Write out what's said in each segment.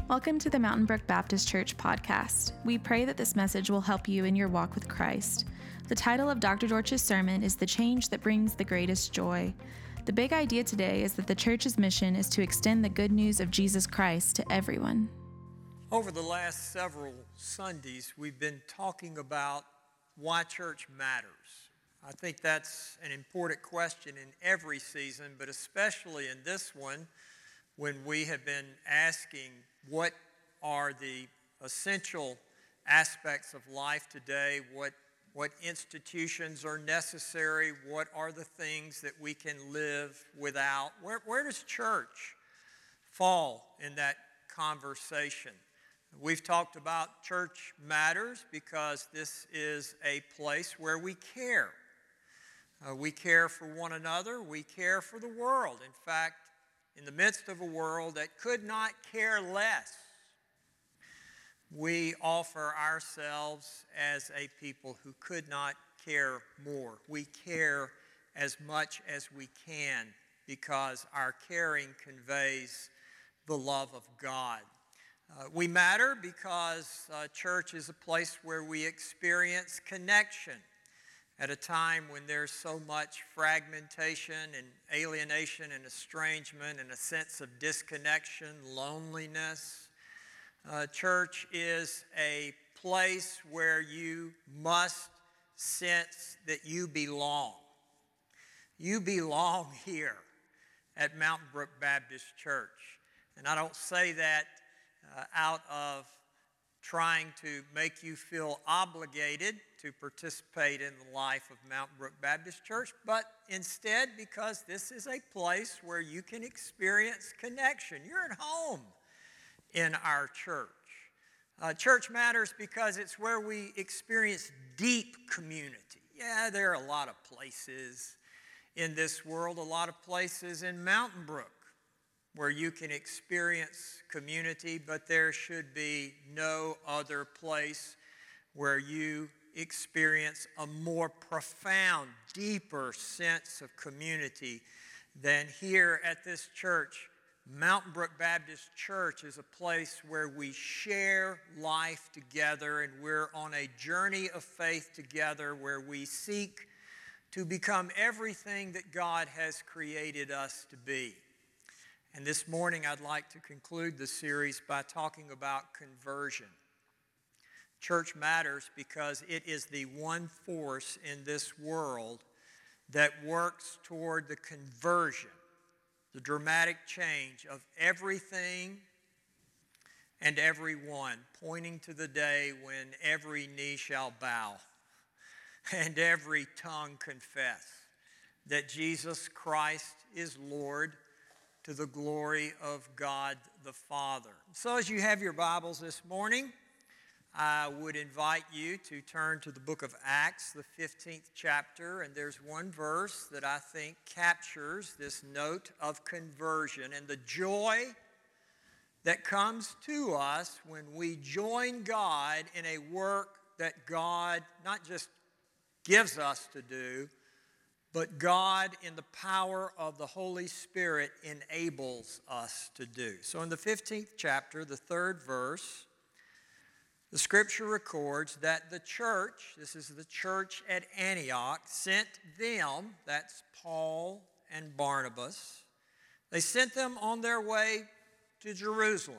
Welcome to the Mountain Brook Baptist Church podcast. We pray that this message will help you in your walk with Christ. The title of Dr. Dortch's sermon is The Change That Brings the Greatest Joy. The big idea today is that the church's mission is to extend the good news of Jesus Christ to everyone. Over the last several Sundays, we've been talking about why church matters. I think that's an important question in every season, but especially in this one, when we have been asking what are the essential aspects of life today, what institutions are necessary, what are the things that we can live without. Where does church fall in that conversation? We've talked about church matters because this is a place where we care. We care for one another. We care for the world. In fact, in the midst of a world that could not care less, we offer ourselves as a people who could not care more. We care as much as we can because our caring conveys the love of God. We matter because church is a place where we experience connection at a time when there's so much fragmentation and alienation and estrangement and a sense of disconnection, loneliness. Church is a place where you must sense that you belong. You belong here at Mountain Brook Baptist Church. And I don't say that out of trying to make you feel obligated to participate in the life of Mountain Brook Baptist Church, but instead because this is a place where you can experience connection. You're at home in our church. Church matters because it's where we experience deep community. Yeah, there are a lot of places in this world, a lot of places in Mountain Brook where you can experience community, but there should be no other place where you experience a more profound, deeper sense of community than here at this church. Mountain Brook Baptist Church is a place where we share life together, and we're on a journey of faith together where we seek to become everything that God has created us to be. And this morning I'd like to conclude the series by talking about conversion. Church matters because it is the one force in this world that works toward the conversion, the dramatic change of everything and everyone, pointing to the day when every knee shall bow and every tongue confess that Jesus Christ is Lord, to the glory of God the Father. So as you have your Bibles this morning, I would invite you to turn to the book of Acts, the 15th chapter, and there's one verse that I think captures this note of conversion and the joy that comes to us when we join God in a work that God not just gives us to do, but God, in the power of the Holy Spirit, enables us to do. So in the 15th chapter, the 3rd verse, the scripture records that the church, this is the church at Antioch, sent them, that's Paul and Barnabas, they sent them on their way to Jerusalem.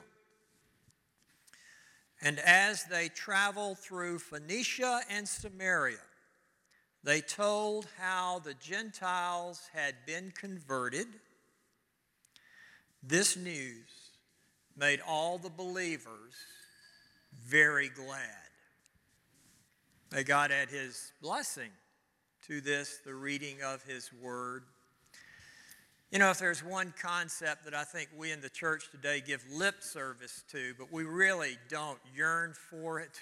And as they traveled through Phoenicia and Samaria, they told how the Gentiles had been converted. This news made all the believers very glad. May God add His blessing to this, the reading of His Word. You know, if there's one concept that I think we in the church today give lip service to, but we really don't yearn for it,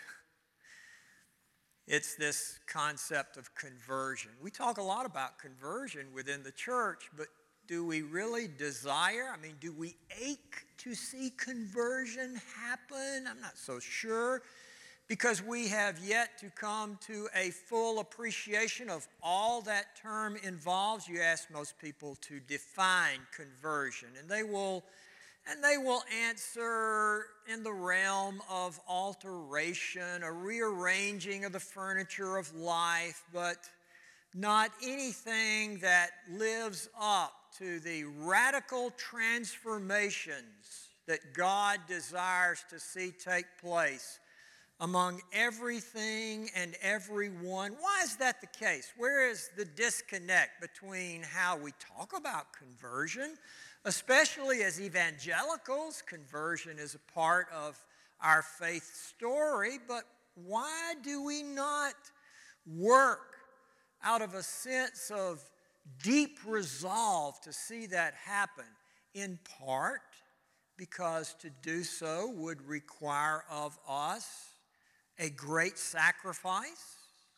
it's this concept of conversion. We talk a lot about conversion within the church, but do we really desire? I mean, do we ache to see conversion happen? I'm not so sure, because we have yet to come to a full appreciation of all that term involves. You ask most people to define conversion, and they will And they will answer in the realm of alteration, a rearranging of the furniture of life, but not anything that lives up to the radical transformations that God desires to see take place among everything and everyone. Why is that the case? Where is the disconnect between how we talk about conversion, especially as evangelicals? Conversion is a part of our faith story, but why do we not work out of a sense of deep resolve to see that happen? In part because to do so would require of us a great sacrifice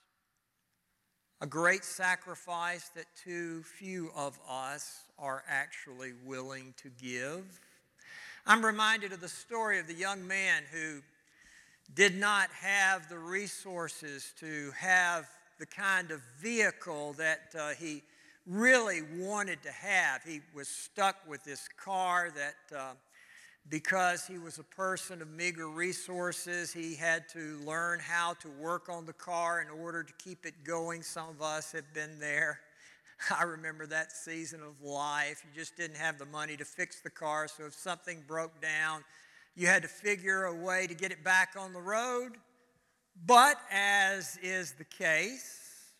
that too few of us are actually willing to give. I'm reminded of the story of the young man who did not have the resources to have the kind of vehicle that he really wanted to have. He was stuck with this car that because he was a person of meager resources, he had to learn how to work on the car in order to keep it going. Some of us have been there. I remember that season of life. You just didn't have the money to fix the car, so if something broke down, you had to figure a way to get it back on the road. But as is the case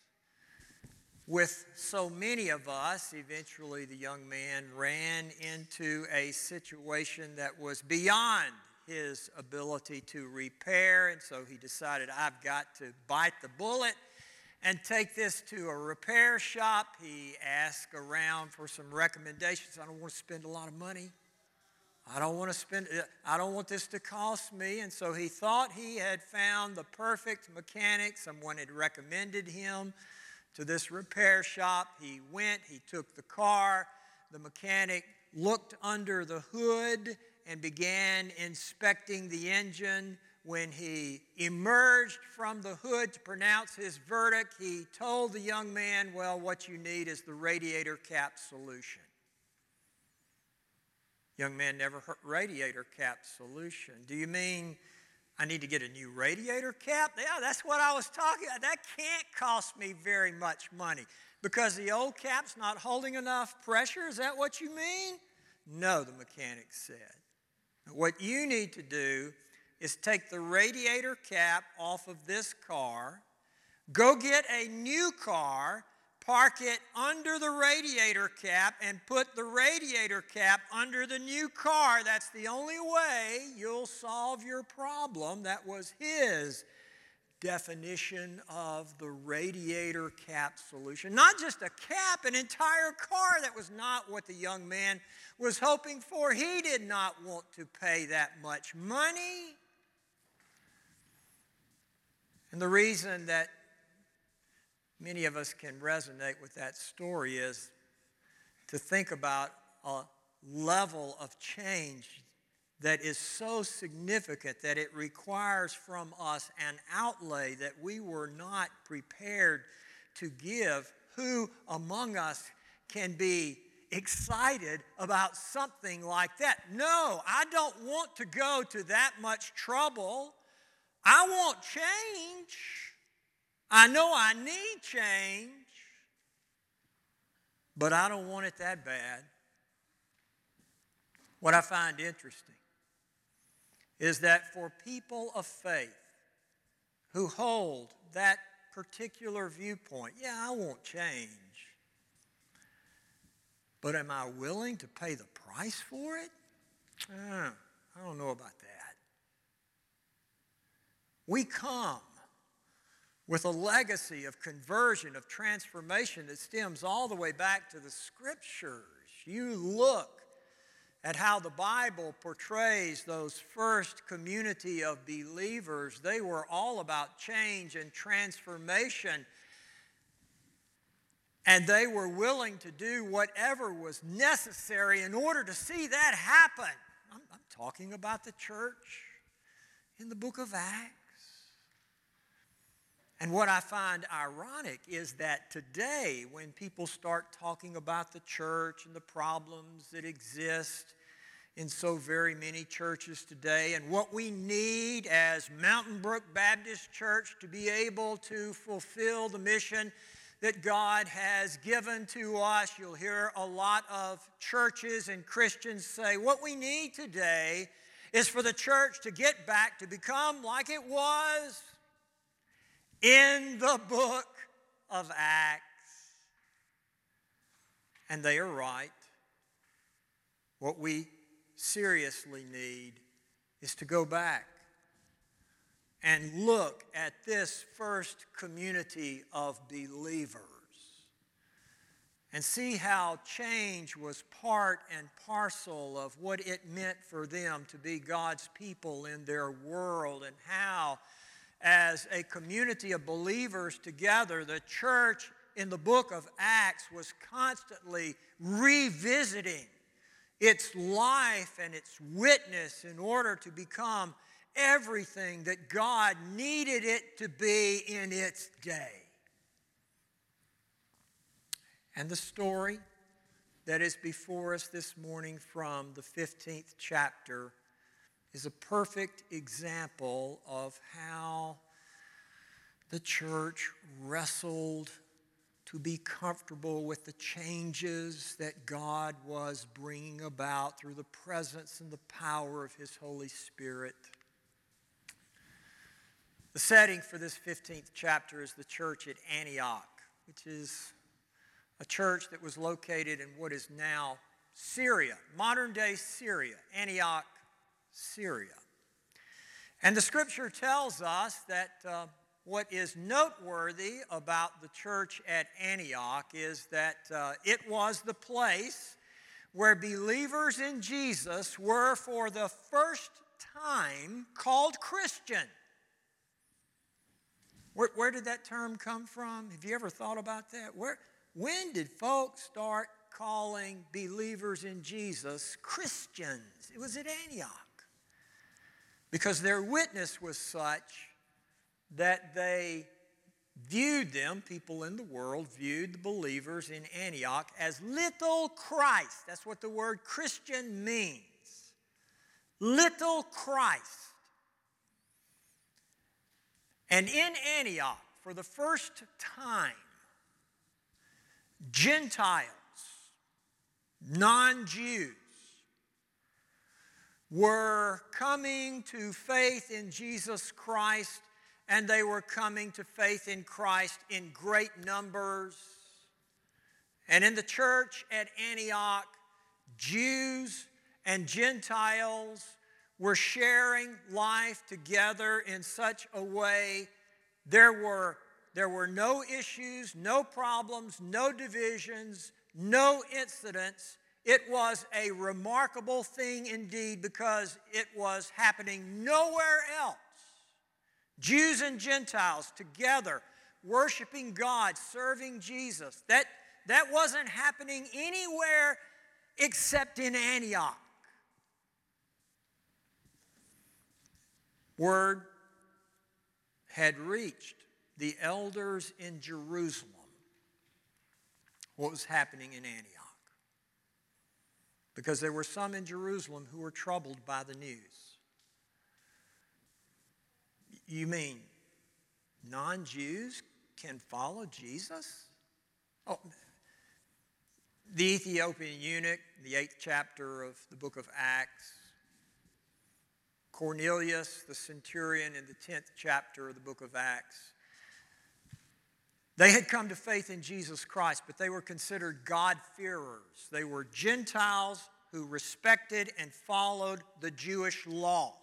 with so many of us, eventually the young man ran into a situation that was beyond his ability to repair, and so he decided, I've got to bite the bullet and take this to a repair shop. He asked around for some recommendations. I don't want to spend a lot of money. I don't want this to cost me. And so he thought he had found the perfect mechanic. Someone had recommended him to this repair shop. He went, he took the car. The mechanic looked under the hood and began inspecting the engine. When he emerged from the hood to pronounce his verdict, he told the young man, well, what you need is the radiator cap solution. Young man never heard radiator cap solution. Do you mean I need to get a new radiator cap? Yeah, that's what I was talking about. That can't cost me very much money because the old cap's not holding enough pressure. Is that what you mean? No, the mechanic said. What you need to do is take the radiator cap off of this car, go get a new car, park it under the radiator cap, and put the radiator cap under the new car. That's the only way you'll solve your problem. That was his definition of the radiator cap solution. Not just a cap, an entire car. That was not what the young man was hoping for. He did not want to pay that much money. And the reason that many of us can resonate with that story is to think about a level of change that is so significant that it requires from us an outlay that we were not prepared to give. Who among us can be excited about something like that? No, I don't want to go to that much trouble. I want change. I know I need change, but I don't want it that bad. What I find interesting is that for people of faith who hold that particular viewpoint, yeah, I want change, but am I willing to pay the price for it? I don't know about that. We come with a legacy of conversion, of transformation that stems all the way back to the Scriptures. You look at how the Bible portrays those first community of believers. They were all about change and transformation, and they were willing to do whatever was necessary in order to see that happen. I'm talking about the church in the book of Acts. And what I find ironic is that today, when people start talking about the church and the problems that exist in so very many churches today. And what we need as Mountain Brook Baptist Church to be able to fulfill the mission that God has given to us. You'll hear a lot of churches and Christians say, what we need today is for the church to get back to become like it was in the book of Acts. And they are right. What we seriously need is to go back and look at this first community of believers and see how change was part and parcel of what it meant for them to be God's people in their world, and how, as a community of believers together, the church in the book of Acts was constantly revisiting its life and its witness in order to become everything that God needed it to be in its day. And the story that is before us this morning from the 15th chapter is a perfect example of how the church wrestled to be comfortable with the changes that God was bringing about through the presence and the power of His Holy Spirit. The setting for this 15th chapter is the church at Antioch, which is a church that was located in what is now Syria, modern-day Syria, Antioch, Syria. And the Scripture tells us that what is noteworthy about the church at Antioch is that it was the place where believers in Jesus were for the first time called Christian. Where did that term come from? Have you ever thought about that? When did folks start calling believers in Jesus Christians? It was at Antioch. Because their witness was such that they viewed them, people in the world, viewed the believers in Antioch as little Christ. That's what the word Christian means. Little Christ. And in Antioch, for the first time, Gentiles, non-Jews, were coming to faith in Jesus Christ, and they were coming to faith in Christ in great numbers. And in the church at Antioch, Jews and Gentiles were sharing life together in such a way there were no issues, no problems, no divisions, no incidents. It was a remarkable thing indeed because it was happening nowhere else. Jews and Gentiles together, worshiping God, serving Jesus. That wasn't happening anywhere except in Antioch. Word had reached the elders in Jerusalem what was happening in Antioch. Because there were some in Jerusalem who were troubled by the news. You mean non-Jews can follow Jesus? Oh, the Ethiopian eunuch, the 8th chapter of the book of Acts. Cornelius, the centurion, in the 10th chapter of the book of Acts. They had come to faith in Jesus Christ, but they were considered God-fearers. They were Gentiles who respected and followed the Jewish law.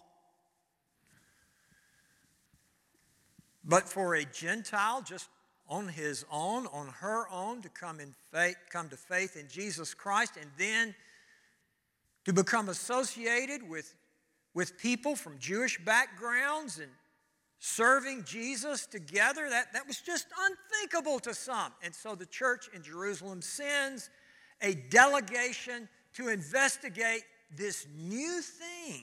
But for a Gentile, just on his own, on her own, to come to faith in Jesus Christ, and then to become associated with people from Jewish backgrounds and serving Jesus together, that was just unthinkable to some. And so the church in Jerusalem sends a delegation to investigate this new thing,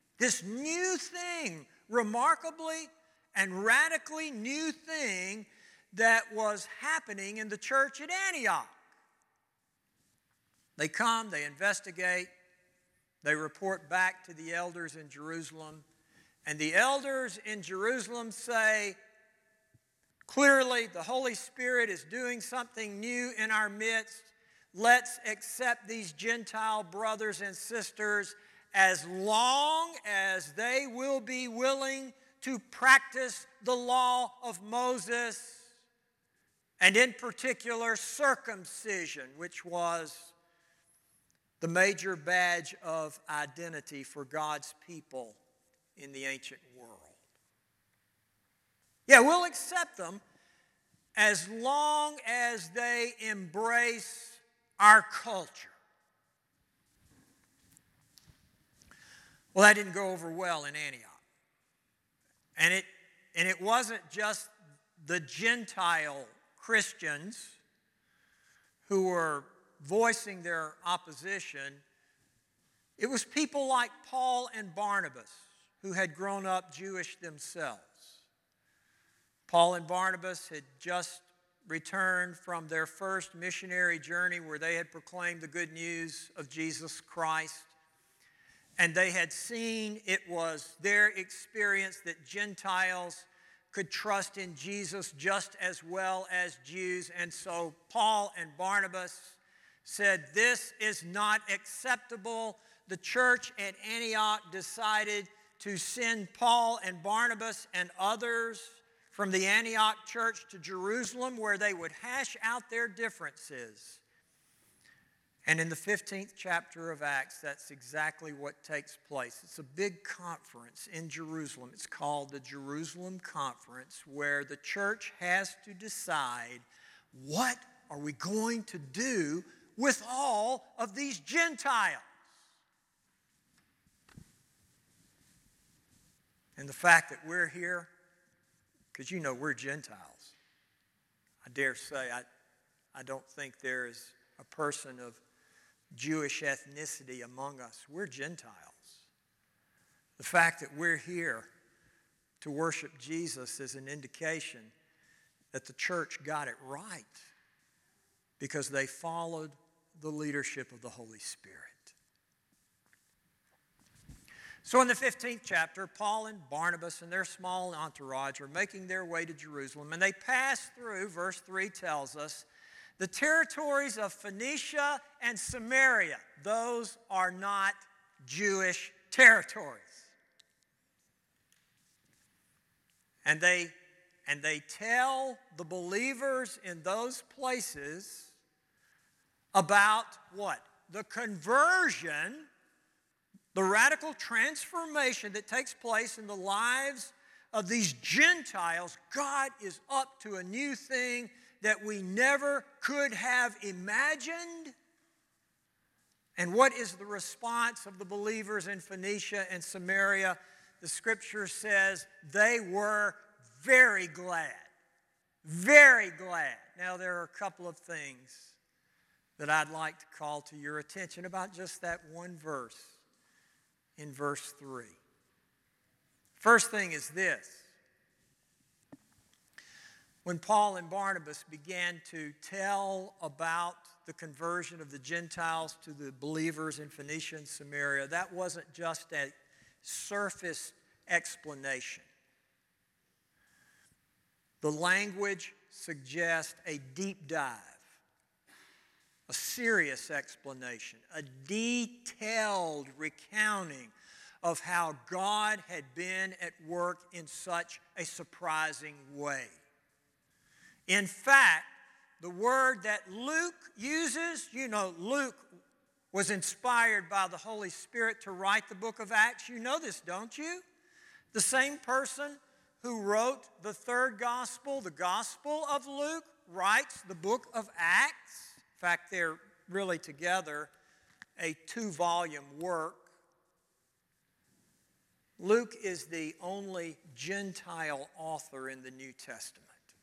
remarkably and radically new thing that was happening in the church at Antioch. They come, they investigate, They report back to the elders in Jerusalem, and the elders in Jerusalem say, clearly, the Holy Spirit is doing something new in our midst. Let's accept these Gentile brothers and sisters as long as they will be willing to practice the law of Moses, and in particular circumcision, which was the major badge of identity for God's people in the ancient world. Yeah, we'll accept them as long as they embrace our culture. Well, that didn't go over well in Antioch. And it wasn't just the Gentile Christians who were voicing their opposition. It was people like Paul and Barnabas who had grown up Jewish themselves. Paul and Barnabas had just returned from their first missionary journey where they had proclaimed the good news of Jesus Christ. And they had seen, it was their experience that Gentiles could trust in Jesus just as well as Jews. And so Paul and Barnabas said, this is not acceptable. The church at Antioch decided to send Paul and Barnabas and others from the Antioch church to Jerusalem, where they would hash out their differences. And in the 15th chapter of Acts, that's exactly what takes place. It's a big conference in Jerusalem. It's called the Jerusalem Conference, where the church has to decide, what are we going to do with all of these Gentiles? And the fact that we're here, because you know we're Gentiles. I dare say I don't think there is a person of Jewish ethnicity among us. We're Gentiles. The fact that we're here to worship Jesus is an indication that the church got it right because they followed the leadership of the Holy Spirit. So in the 15th chapter, Paul and Barnabas and their small entourage are making their way to Jerusalem, and they pass through, verse 3 tells us, the territories of Phoenicia and Samaria. Those are not Jewish territories. And they tell the believers in those places about what? The conversion, the radical transformation that takes place in the lives of these Gentiles. God is up to a new thing that we never could have imagined. And what is the response of the believers in Phoenicia and Samaria? The scripture says they were very glad. Very glad. Now there are a couple of things that I'd like to call to your attention about just that one verse in verse 3. First thing is this. When Paul and Barnabas began to tell about the conversion of the Gentiles to the believers in Phoenicia and Samaria, that wasn't just a surface explanation. The language suggests a deep dive, a serious explanation, a detailed recounting of how God had been at work in such a surprising way. In fact, the word that Luke uses, you know, Luke was inspired by the Holy Spirit to write the book of Acts. You know this, don't you? The same person who wrote the third gospel, the Gospel of Luke, writes the book of Acts. In fact, they're really together a 2-volume work. Luke is the only Gentile author in the New Testament.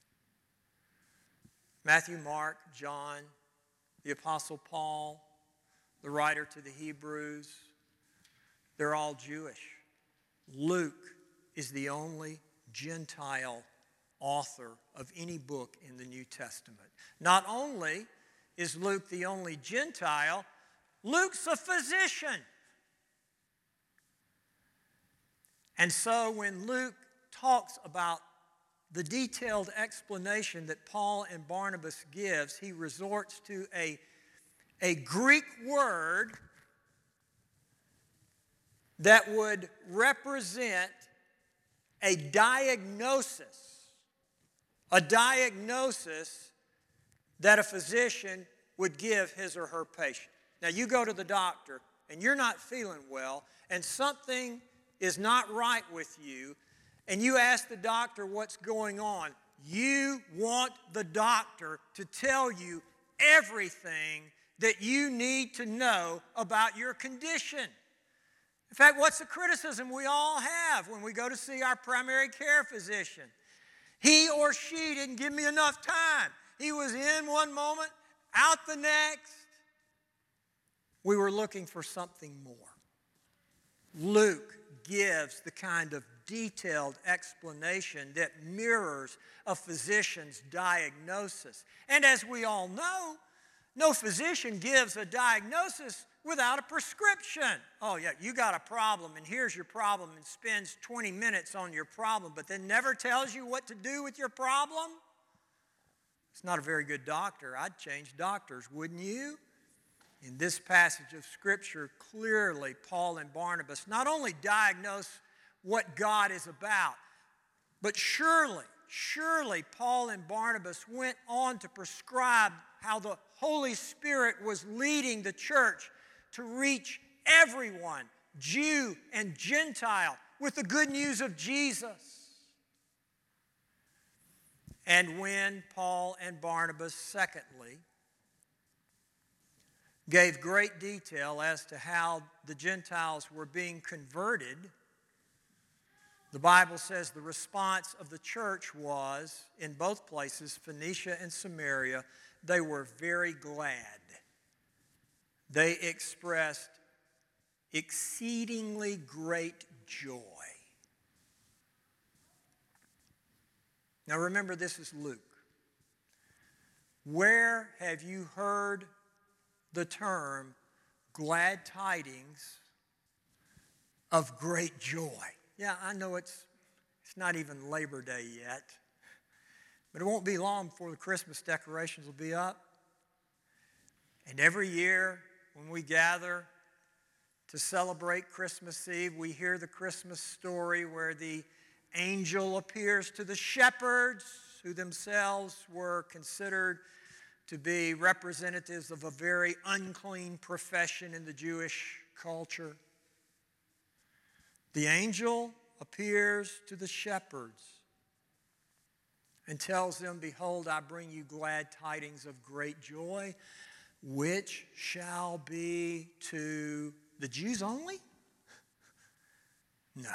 Matthew, Mark, John, the Apostle Paul, the writer to the Hebrews, they're all Jewish. Luke is the only Gentile author of any book in the New Testament. Not only is Luke the only Gentile, Luke's a physician. And so when Luke talks about the detailed explanation that Paul and Barnabas gives, he resorts to a Greek word that would represent a diagnosis that a physician would give his or her patient. Now, you go to the doctor and you're not feeling well and something is not right with you, and you ask the doctor what's going on. You want the doctor to tell you everything that you need to know about your condition. In fact, what's the criticism we all have when we go to see our primary care physician? He or she didn't give me enough time. He was in one moment, out the next. We were looking for something more. Luke gives the kind of detailed explanation that mirrors a physician's diagnosis. And as we all know, no physician gives a diagnosis without a prescription. Oh yeah, you got a problem and here's your problem, and spends 20 minutes on your problem, but then never tells you what to do with your problem. It's not a very good doctor. I'd change doctors, wouldn't you? In this passage of Scripture, clearly Paul and Barnabas not only diagnose what God is about, but surely Paul and Barnabas went on to prescribe how the Holy Spirit was leading the church to reach everyone, Jew and Gentile, with the good news of Jesus. And when Paul and Barnabas, secondly, gave great detail as to how the Gentiles were being converted, the Bible says the response of the church was, in both places, Phoenicia and Samaria, they were very glad. They expressed exceedingly great joy. Now remember, this is Luke. Where have you heard the term glad tidings of great joy? Yeah, I know it's not even Labor Day yet, but it won't be long before the Christmas decorations will be up. And every year when we gather to celebrate Christmas Eve, we hear the Christmas story where the angel appears to the shepherds, who themselves were considered to be representatives of a very unclean profession in the Jewish culture. The angel appears to the shepherds and tells them, "Behold, I bring you glad tidings of great joy, which shall be to the Jews only?" No.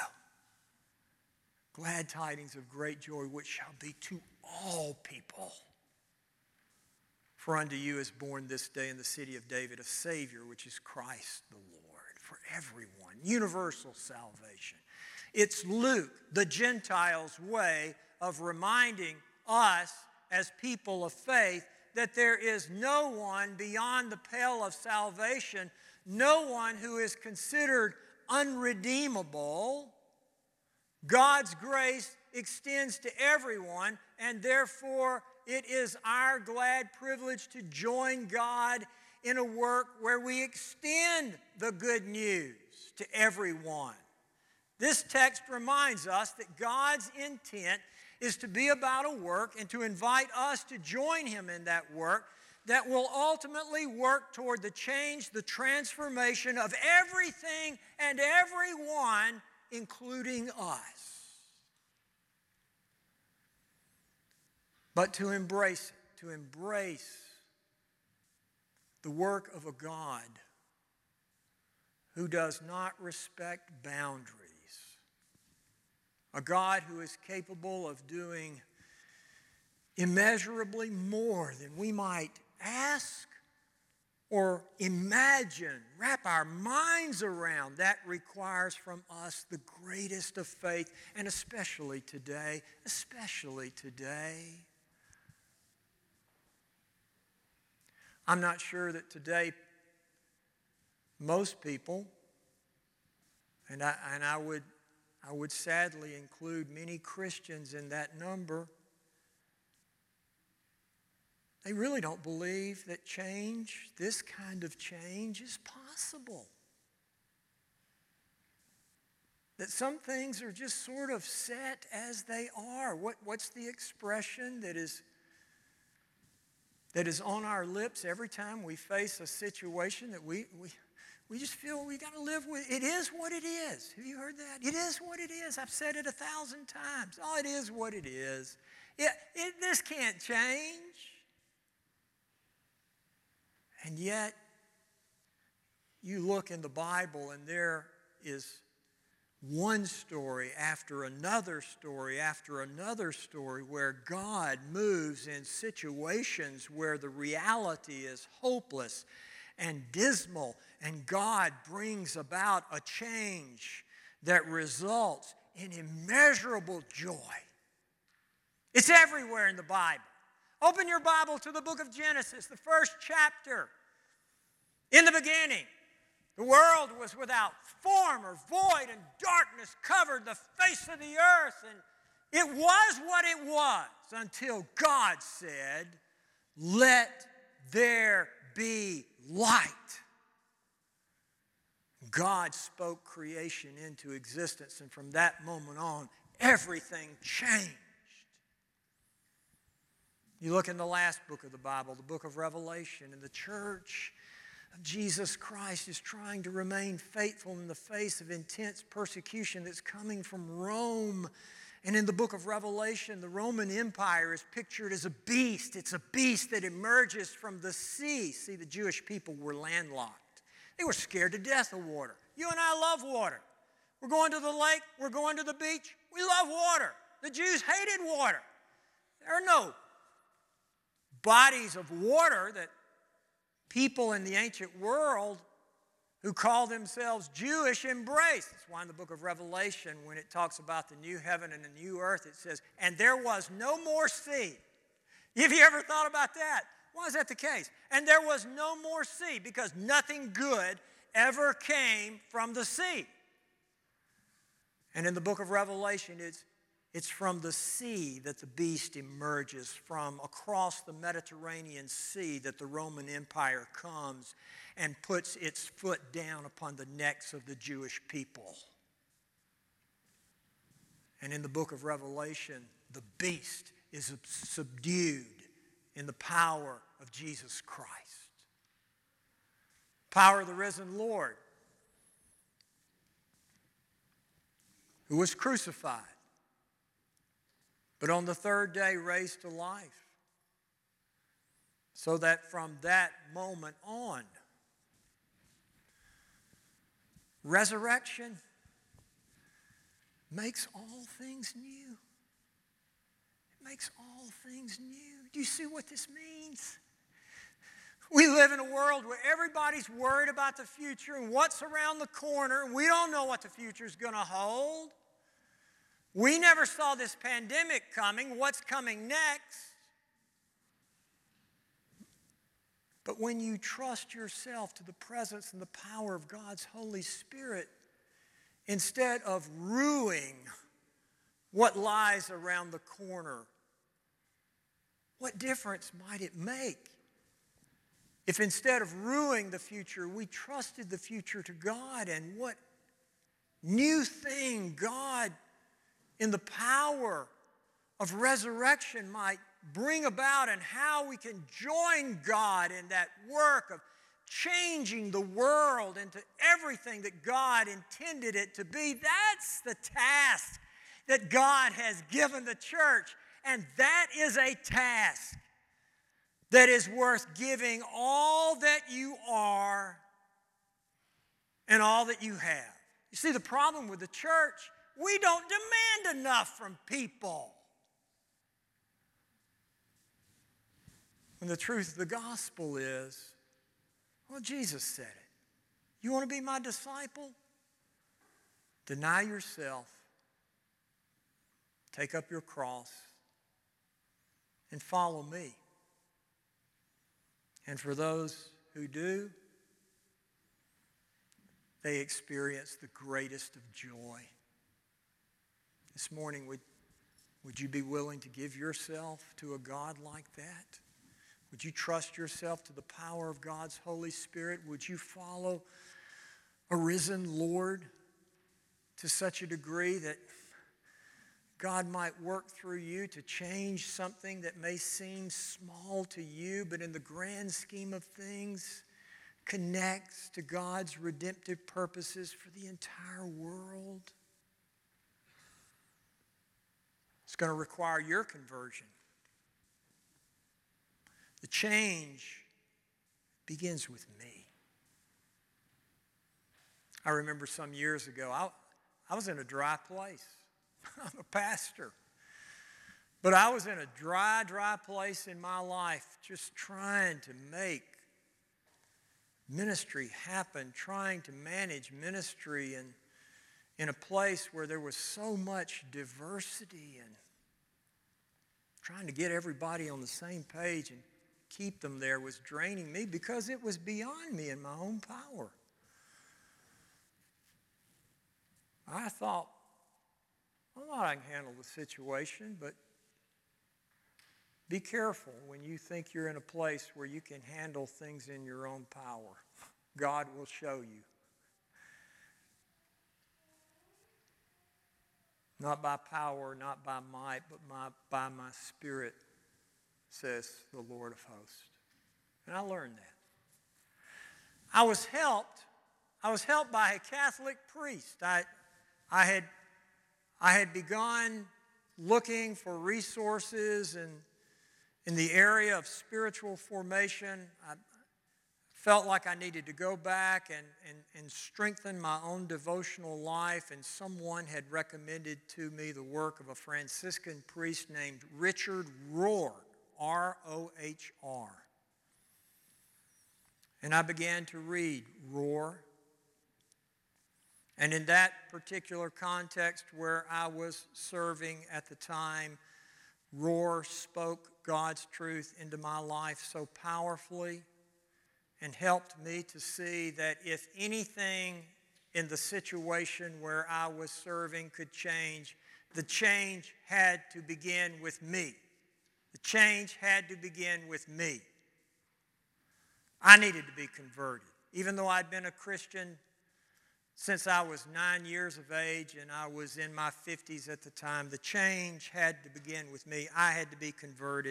Glad tidings of great joy, which shall be to all people. For unto you is born this day in the city of David a Savior, which is Christ the Lord, for everyone, universal salvation. It's Luke, the Gentiles' way of reminding us as people of faith that there is no one beyond the pale of salvation, no one who is considered unredeemable. God's grace extends to everyone, and therefore it is our glad privilege to join God in a work where we extend the good news to everyone. This text reminds us that God's intent is to be about a work and to invite us to join Him in that work that will ultimately work toward the change, the transformation of everything and everyone, including us. But to embrace it, to embrace the work of a God who does not respect boundaries, a God who is capable of doing immeasurably more than we might ask or imagine, wrap our minds around, that requires from us the greatest of faith, and especially today. I'm not sure that today most people, and I would I would sadly include many Christians in that number. They really don't believe that change, this kind of change, is possible. That some things are just sort of set as they are. What's the expression that is on our lips every time we face a situation that we just feel we got to live with? It is what it is. Have you heard that? It is what it is. I've said it 1,000 times. Oh, it is what it is. This can't change. And yet, you look in the Bible and there is one story after another story after another story where God moves in situations where the reality is hopeless and dismal, and God brings about a change that results in immeasurable joy. It's everywhere in the Bible. Open your Bible to the book of Genesis, the first chapter. In the beginning, the world was without form or void, and darkness covered the face of the earth. And it was what it was until God said, "Let there be light." God spoke creation into existence, and from that moment on, everything changed. You look in the last book of the Bible, the book of Revelation, and the church of Jesus Christ is trying to remain faithful in the face of intense persecution that's coming from Rome. And in the book of Revelation, the Roman Empire is pictured as a beast. It's a beast that emerges from the sea. See, the Jewish people were landlocked. They were scared to death of water. You and I love water. We're going to the lake. We're going to the beach. We love water. The Jews hated water. There are no bodies of water that people in the ancient world who call themselves Jewish embrace. That's why in the book of Revelation, when it talks about the new heaven and the new earth, it says, "And there was no more sea." Have you ever thought about that? Why is that the case? And there was no more sea, because nothing good ever came from the sea. And in the book of Revelation, it's from the sea that the beast emerges, from across the Mediterranean Sea that the Roman Empire comes and puts its foot down upon the necks of the Jewish people. And in the book of Revelation, the beast is subdued in the power of Jesus Christ. Power of the risen Lord, who was crucified, but on the third day raised to life, so that from that moment on, resurrection makes all things new. It makes all things new. Do you see what this means? We live in a world where everybody's worried about the future and what's around the corner, and we don't know what the future is going to hold. We never saw this pandemic coming. What's coming next? But when you trust yourself to the presence and the power of God's Holy Spirit, instead of ruining what lies around the corner, what difference might it make if instead of ruining the future, we trusted the future to God? And what new thing God, in the power of resurrection, might bring about, and how we can join God in that work of changing the world into everything that God intended it to be. That's the task that God has given the church, and that is a task that is worth giving all that you are and all that you have. You see, the problem with the church, we don't demand enough from people. And the truth of the gospel is, well, Jesus said it. You want to be my disciple? Deny yourself, take up your cross, and follow me. And for those who do, they experience the greatest of joy. This morning, would you be willing to give yourself to a God like that? Would you trust yourself to the power of God's Holy Spirit? Would you follow a risen Lord to such a degree that God might work through you to change something that may seem small to you, but in the grand scheme of things connects to God's redemptive purposes for the entire world? It's going to require your conversion. The change begins with me. I remember some years ago, I was in a dry place. I'm a pastor. But I was in a dry place in my life, just trying to make ministry happen, trying to manage ministry in a place where there was so much diversity, and trying to get everybody on the same page and keep them there was draining me because it was beyond me and my own power. I thought I can handle the situation, but be careful when you think you're in a place where you can handle things in your own power. God will show you. Not by power, not by might, but by my Spirit, says the Lord of hosts. And I learned that. I was helped by a Catholic priest. I had begun looking for resources in the area of spiritual formation. I felt like I needed to go back and strengthen my own devotional life, and someone had recommended to me the work of a Franciscan priest named Richard Rohr, R-O-H-R. And I began to read Rohr. And in that particular context where I was serving at the time, Rohr spoke God's truth into my life so powerfully and helped me to see that if anything in the situation where I was serving could change, the change had to begin with me. The change had to begin with me. I needed to be converted. Even though I'd been a Christian since I was 9 years of age and I was in my 50s at the time, the change had to begin with me. I had to be converted.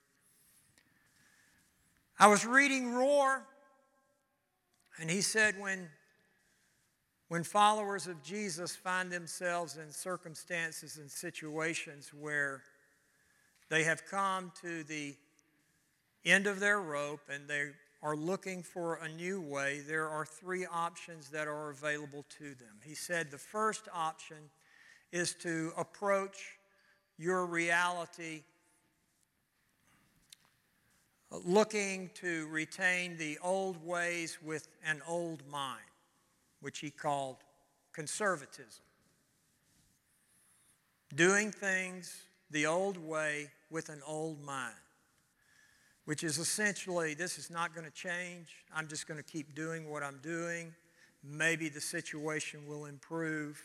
I was reading Rohr, and he said when followers of Jesus find themselves in circumstances and situations where they have come to the end of their rope and they are looking for a new way, there are three options that are available to them. He said the first option is to approach your reality looking to retain the old ways with an old mind, which he called conservatism. Doing things the old way with an old mind, which is essentially, this is not going to change. I'm just going to keep doing what I'm doing. Maybe the situation will improve,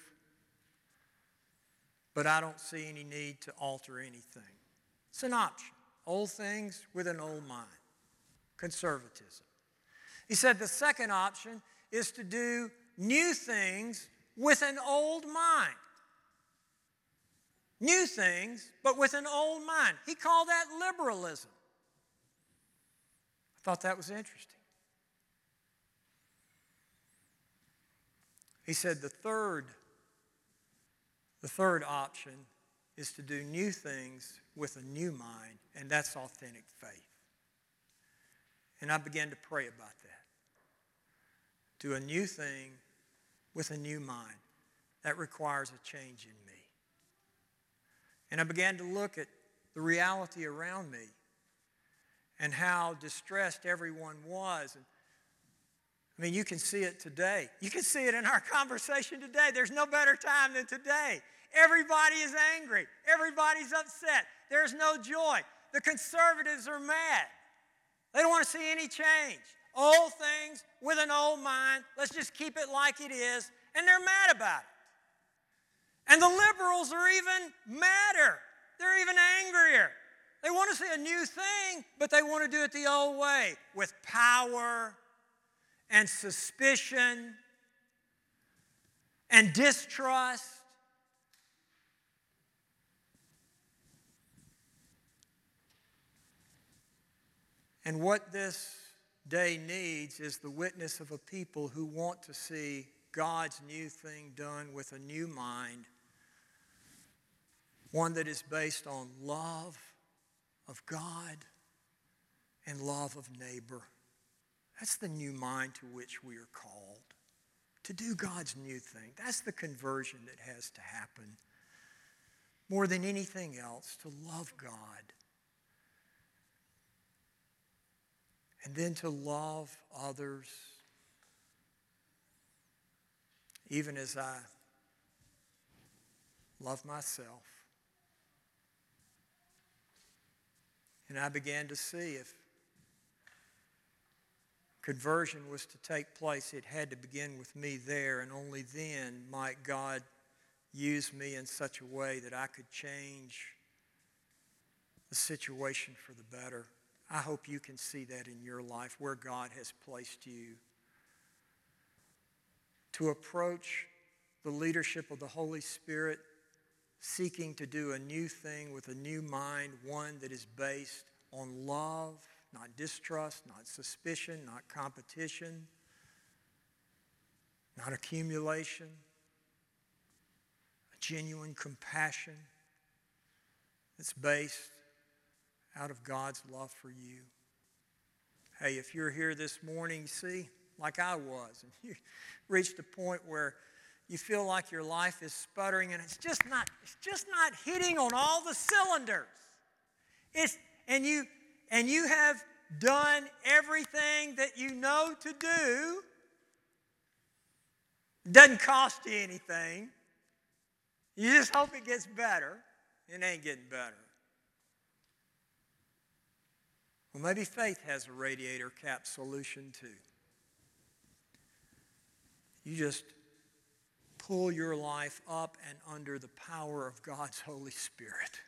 but I don't see any need to alter anything. It's an option. Old things with an old mind. Conservatism. He said the second option is to do new things with an old mind. New things, but with an old mind. He called that liberalism. I thought that was interesting. He said the third option is to do new things with a new mind, and that's authentic faith. And I began to pray about that. Do a new thing with a new mind. That requires a change in me. And I began to look at the reality around me and how distressed everyone was. And, I mean, you can see it today. You can see it in our conversation today. There's no better time than today. Everybody is angry. Everybody's upset. There's no joy. The conservatives are mad. They don't want to see any change. Old things with an old mind. Let's just keep it like it is. And they're mad about it. And the liberals are even madder. They're even angrier. They want to see a new thing, but they want to do it the old way, with power and suspicion and distrust. And what this day needs is the witness of a people who want to see God's new thing done with a new mind, one that is based on love of God and love of neighbor. That's the new mind to which we are called, to do God's new thing. That's the conversion that has to happen. More than anything else, to love God. And then to love others, even as I love myself. And I began to see if conversion was to take place, it had to begin with me there, and only then might God use me in such a way that I could change the situation for the better. I hope you can see that in your life, where God has placed you. To approach the leadership of the Holy Spirit, seeking to do a new thing with a new mind, one that is based on love, not distrust, not suspicion, not competition, not accumulation, a genuine compassion that's based out of God's love for you. Hey, if you're here this morning, see, like I was, and you reached a point where you feel like your life is sputtering and it's just not hitting on all the cylinders. And you have done everything that you know to do. It doesn't cost you anything. You just hope it gets better. It ain't getting better. Well, maybe faith has a radiator cap solution too. You just pull your life up and under the power of God's Holy Spirit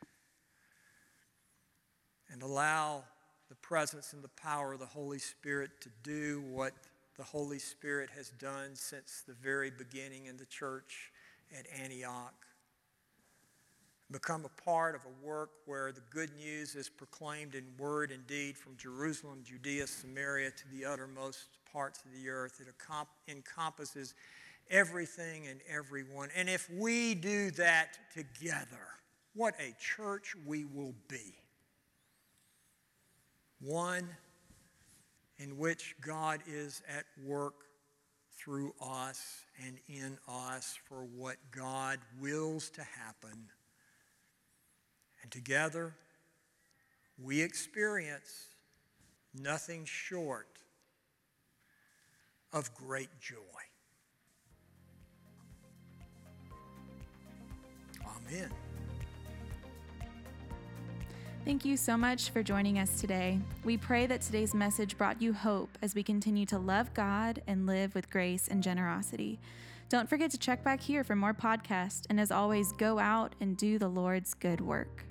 and allow the presence and the power of the Holy Spirit to do what the Holy Spirit has done since the very beginning in the church at Antioch. Become a part of a work where the good news is proclaimed in word and deed from Jerusalem, Judea, Samaria to the uttermost parts of the earth. It encompasses everything and everyone. And if we do that together, what a church we will be. One in which God is at work through us and in us for what God wills to happen. And together, we experience nothing short of great joy. Amen. Thank you so much for joining us today. We pray that today's message brought you hope as we continue to love God and live with grace and generosity. Don't forget to check back here for more podcasts, and as always, go out and do the Lord's good work.